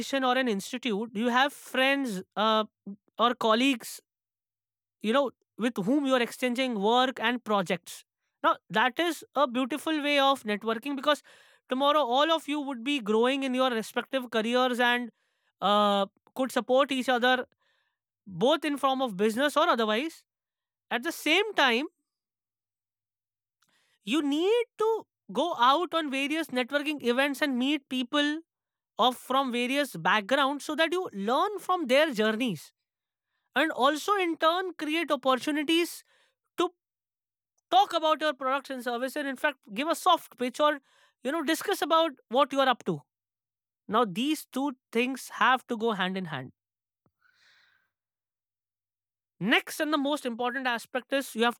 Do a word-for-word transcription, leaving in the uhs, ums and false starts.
or an institute, you have friends uh, or colleagues, you know, with whom you are exchanging work and projects. Now, that is a beautiful way of networking, because tomorrow all of you would be growing in your respective careers and uh, could support each other both in form of business or otherwise. At the same time, you need to go out on various networking events and meet people of from various backgrounds so that you learn from their journeys, and also in turn create opportunities to talk about your products and services, and in fact give a soft pitch, or you know discuss about what you are up to. Now these two things have to go hand in hand. Next, and the most important aspect is, you have